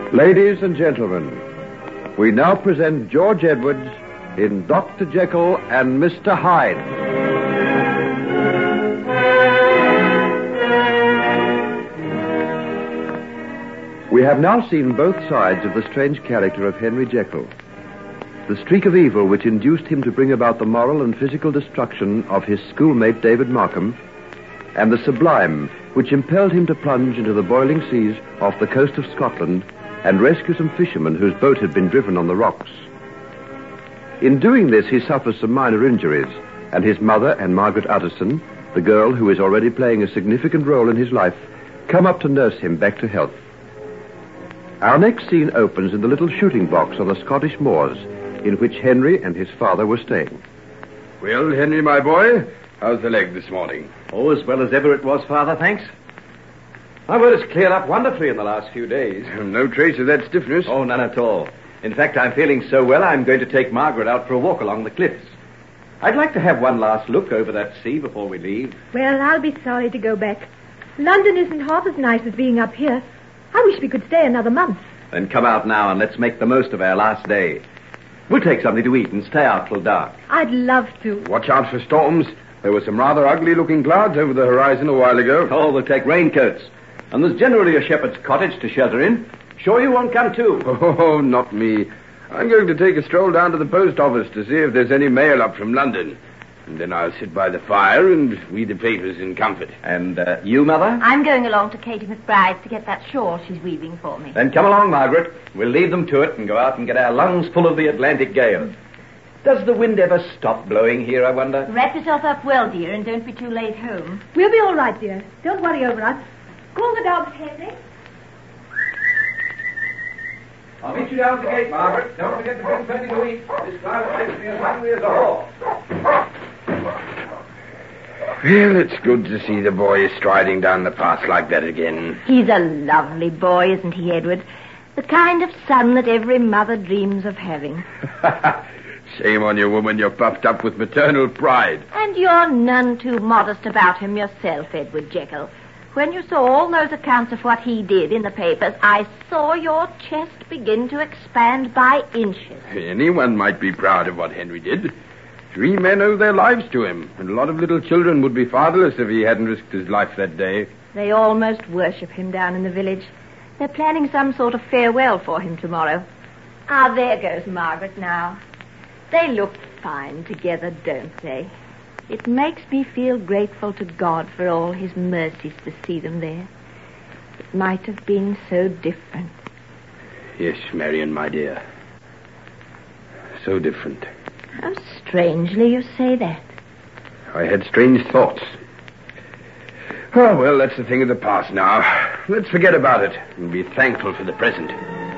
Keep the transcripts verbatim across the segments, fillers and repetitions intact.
Ladies and gentlemen, we now present George Edwards in Doctor Jekyll and Mister Hyde. We have now seen both sides of the strange character of Henry Jekyll. The streak of evil which induced him to bring about the moral and physical destruction of his schoolmate David Markham, and the sublime which impelled him to plunge into the boiling seas off the coast of Scotland and rescue some fishermen whose boat had been driven on the rocks. In doing this, he suffers some minor injuries, and his mother and Margaret Utterson, the girl who is already playing a significant role in his life, come up to nurse him back to health. Our next scene opens in the little shooting box on the Scottish moors, in which Henry and his father were staying. Well, Henry, my boy, how's the leg this morning? Oh, as well as ever it was, Father, thanks. My word has cleared up wonderfully in the last few days. No trace of that stiffness. Oh, none at all. In fact, I'm feeling so well, I'm going to take Margaret out for a walk along the cliffs. I'd like to have one last look over that sea before we leave. Well, I'll be sorry to go back. London isn't half as nice as being up here. I wish we could stay another month. Then come out now and let's make the most of our last day. We'll take something to eat and stay out till dark. I'd love to. Watch out for storms. There were some rather ugly-looking clouds over the horizon a while ago. Oh, we'll take raincoats. And there's generally a shepherd's cottage to shelter in. Sure you won't come too? Oh, not me. I'm going to take a stroll down to the post office to see if there's any mail up from London. And then I'll sit by the fire and read the papers in comfort. And uh, you, Mother? I'm going along to Katie McBride's to get that shawl she's weaving for me. Then come along, Margaret. We'll leave them to it and go out and get our lungs full of the Atlantic gale. Does the wind ever stop blowing here, I wonder? Wrap yourself up well, dear, and don't be too late home. We'll be all right, dear. Don't worry over us. Call the dogs, Henry. I'll meet you down at the gate, Margaret. Don't forget to bring plenty to eat. This climate makes me as hungry as a horse. Well, it's good to see the boy striding down the path like that again. He's a lovely boy, isn't he, Edward? The kind of son that every mother dreams of having. Shame on you, woman. You're puffed up with maternal pride. And you're none too modest about him yourself, Edward Jekyll. When you saw all those accounts of what he did in the papers, I saw your chest begin to expand by inches. Anyone might be proud of what Henry did. Three men owe their lives to him, and a lot of little children would be fatherless if he hadn't risked his life that day. They almost worship him down in the village. They're planning some sort of farewell for him tomorrow. Ah, there goes Margaret now. They look fine together, don't they? It makes me feel grateful to God for all his mercies to see them there. It might have been so different. Yes, Marion, my dear. So different. How strangely you say that. I had strange thoughts. Oh, well, that's the thing of the past now. Let's forget about it and be thankful for the present.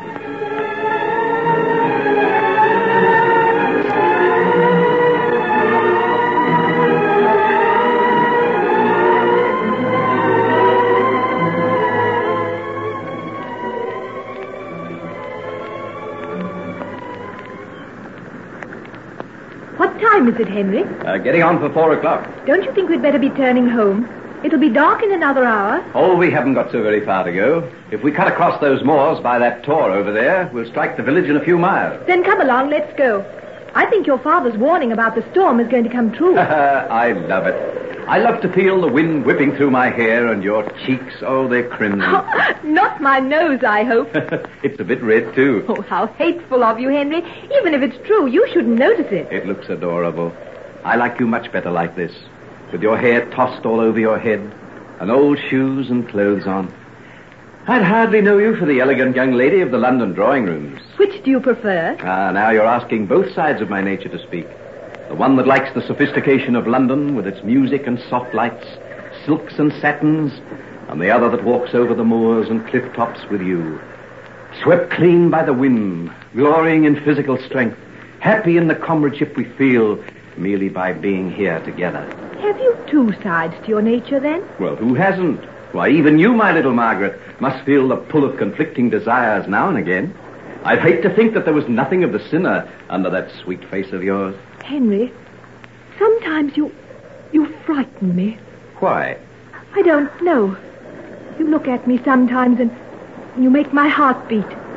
What time is it, Henry? Uh, getting on for four o'clock. Don't you think we'd better be turning home? It'll be dark in another hour. Oh, we haven't got so very far to go. If we cut across those moors by that tor over there, we'll strike the village in a few miles. Then come along, let's go. I think your father's warning about the storm is going to come true. I love it. I love to feel the wind whipping through my hair and your cheeks, oh, they're crimson. Not my nose, I hope. It's a bit red, too. Oh, how hateful of you, Henry. Even if it's true, you shouldn't notice it. It looks adorable. I like you much better like this, with your hair tossed all over your head and old shoes and clothes on. I'd hardly know you for the elegant young lady of the London drawing rooms. Which do you prefer? Ah, now you're asking both sides of my nature to speak. The one that likes the sophistication of London with its music and soft lights, silks and satins, and the other that walks over the moors and cliff tops with you. Swept clean by the wind, glorying in physical strength, happy in the comradeship we feel merely by being here together. Have you two sides to your nature, then? Well, who hasn't? Why, even you, my little Margaret, must feel the pull of conflicting desires now and again. I'd hate to think that there was nothing of the sinner under that sweet face of yours. Henry, sometimes you... you frighten me. Why? I don't know. You look at me sometimes and you make my heart beat.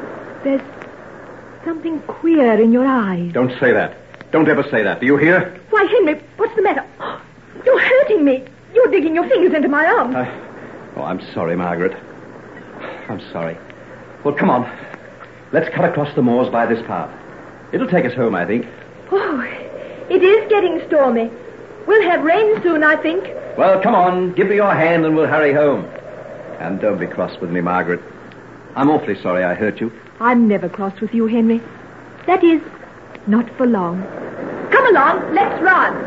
There's something queer in your eyes. Don't say that. Don't ever say that. Do you hear? Why, Henry, what's the matter? You're hurting me. You're digging your fingers into my arm. I... Oh, I'm sorry, Margaret. I'm sorry. Well, come on. Let's cut across the moors by this path. It'll take us home, I think. Oh, it is getting stormy. We'll have rain soon, I think. Well, come on. Give me your hand and we'll hurry home. And don't be cross with me, Margaret. I'm awfully sorry I hurt you. I'm never cross with you, Henry. That is, not for long. Come along, let's run.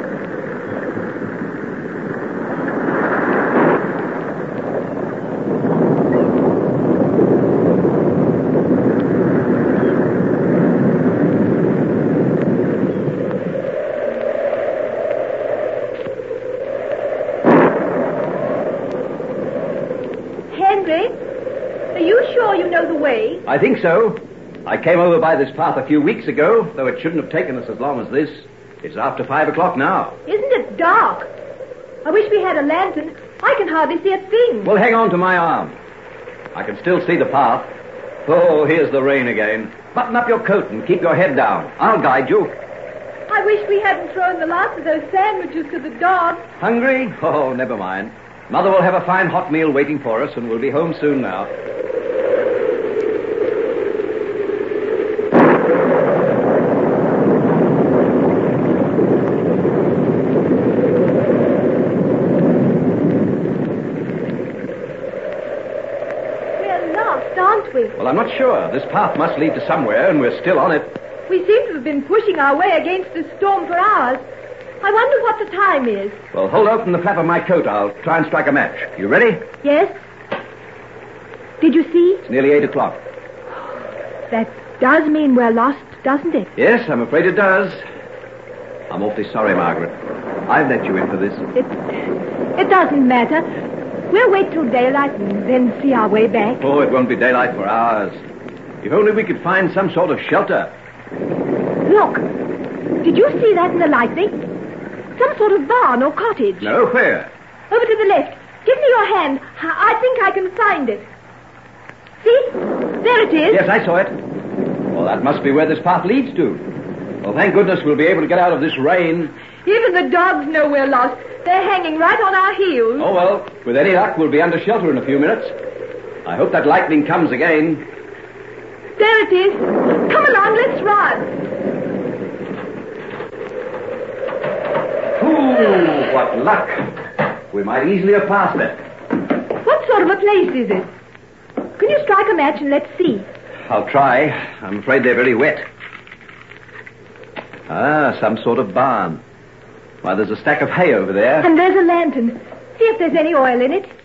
I think so. I came over by this path a few weeks ago, though it shouldn't have taken us as long as this. It's after five o'clock now. Isn't it dark? I wish we had a lantern. I can hardly see a thing. Well, hang on to my arm. I can still see the path. Oh, here's the rain again. Button up your coat and keep your head down. I'll guide you. I wish we hadn't thrown the last of those sandwiches to the dogs. Hungry? Oh, never mind. Mother will have a fine hot meal waiting for us, and we'll be home soon now. Well, I'm not sure. This path must lead to somewhere, and we're still on it. We seem to have been pushing our way against the storm for hours. I wonder what the time is. Well, hold open the flap of my coat. I'll try and strike a match. You ready? Yes. Did you see? It's nearly eight o'clock. That does mean we're lost, doesn't it? Yes, I'm afraid it does. I'm awfully sorry, Margaret. I've let you in for this. It, it doesn't matter. We'll wait till daylight and then see our way back. Oh, it won't be daylight for hours. If only we could find some sort of shelter. Look. Did you see that in the lightning? Some sort of barn or cottage. No, where? Over to the left. Give me your hand. I I think I can find it. See? There it is. Yes, I saw it. Well, that must be where this path leads to. Well, thank goodness we'll be able to get out of this rain. Even the dogs know we're lost. They're hanging right on our heels. Oh, well, with any luck, we'll be under shelter in a few minutes. I hope that lightning comes again. There it is. Come along, let's run. Ooh, what luck. We might easily have passed it. What sort of a place is it? Can you strike a match and let's see? I'll try. I'm afraid they're very wet. Ah, some sort of barn. Why, there's a stack of hay over there. And there's a lantern. See if there's any oil in it.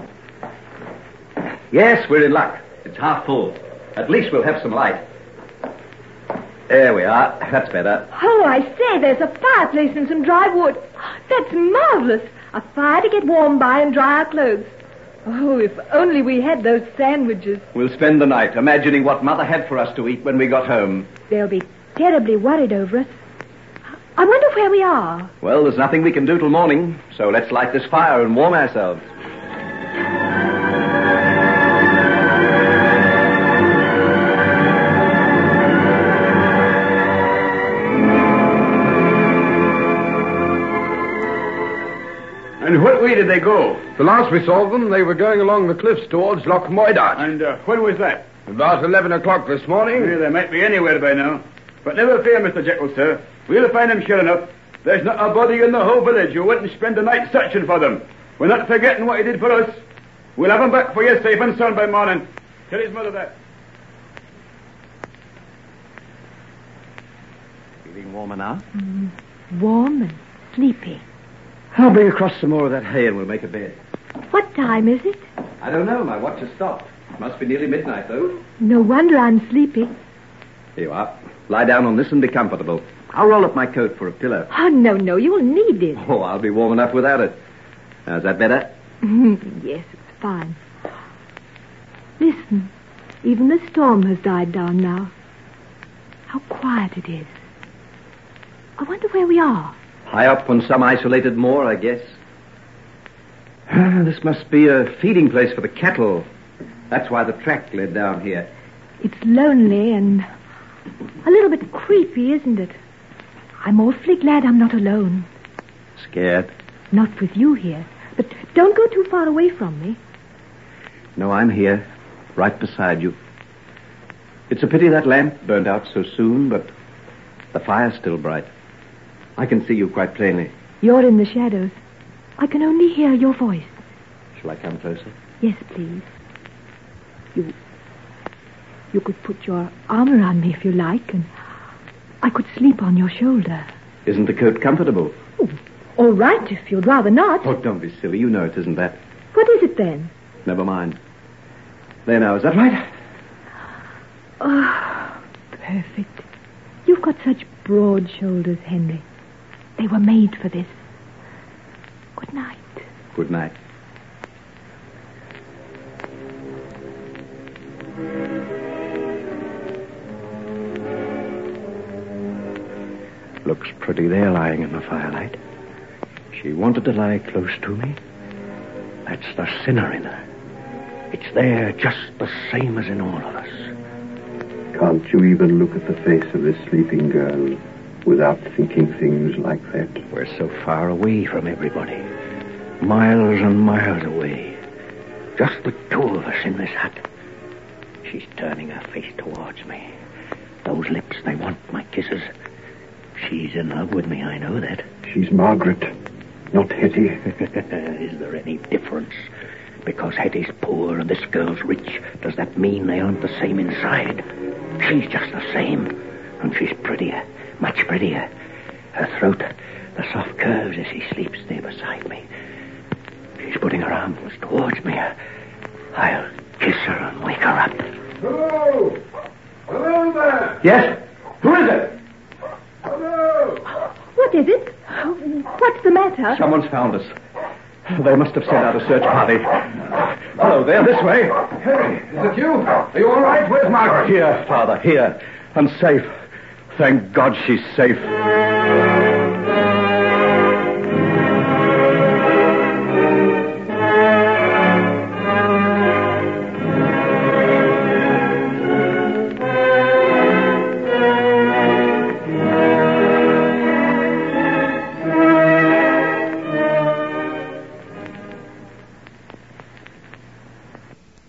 Yes, we're in luck. It's half full. At least we'll have some light. There we are. That's better. Oh, I say, there's a fireplace and some dry wood. That's marvelous. A fire to get warm by and dry our clothes. Oh, if only we had those sandwiches. We'll spend the night imagining what Mother had for us to eat when we got home. They'll be terribly worried over us. I wonder where we are. Well, there's nothing we can do till morning, so let's light this fire and warm ourselves. And what way did they go? The last we saw them, they were going along the cliffs towards Loch Moydart. And uh, when was that? About eleven o'clock this morning. Well, they might be anywhere by now. But never fear, Mister Jekyll, sir. We'll find them sure enough. There's not a body in the whole village who wouldn't spend the night searching for them. We're not forgetting what he did for us. We'll have him back for you safe and sound by morning. Tell his mother that. Feeling warmer now? Mm, warm and sleepy. I'll bring across some more of that hay and we'll make a bed. What time is it? I don't know. My watch has stopped. It must be nearly midnight, though. No wonder I'm sleepy. Here you are. Lie down on this and be comfortable. I'll roll up my coat for a pillow. Oh, no, no, you'll need it. Oh, I'll be warm enough without it. How's that better? Yes, it's fine. Listen, even the storm has died down now. How quiet it is. I wonder where we are. High up on some isolated moor, I guess. This must be a feeding place for the cattle. That's why the track led down here. It's lonely and a little bit creepy, isn't it? I'm awfully glad I'm not alone. Scared? Not with you here. But don't go too far away from me. No, I'm here, right beside you. It's a pity that lamp burned out so soon, but the fire's still bright. I can see you quite plainly. You're in the shadows. I can only hear your voice. Shall I come closer? Yes, please. You... You could put your arm around me if you like, and I could sleep on your shoulder. Isn't the coat comfortable? Oh, all right, if you'd rather not. Oh, don't be silly. You know it isn't that. What is it, then? Never mind. There now, is that right? Oh, perfect. You've got such broad shoulders, Henry. They were made for this. Good night. Good night. Looks pretty there, lying in the firelight. She wanted to lie close to me. That's the sinner in her. It's there just the same as in all of us. Can't you even look at the face of this sleeping girl without thinking things like that? We're so far away from everybody. Miles and miles away. Just the two of us in this hut. She's turning her face towards me. Those lips, they want my kisses. She's in love with me, I know that. She's Margaret, not Hetty. Is there any difference? Because Hetty's poor and this girl's rich, does that mean they aren't the same inside? She's just the same. And she's prettier, much prettier. Her throat, the soft curves as she sleeps there beside me. She's putting her arms towards me. I'll kiss her and wake her up. Hello! Hello there! Yes? Who is it? Hello! What is it? What's the matter? Someone's found us. They must have sent out a search party. Hello there, this way. Henry, is it you? Are you all right? Where's Margaret? Here, Father, here. And safe. Thank God she's safe.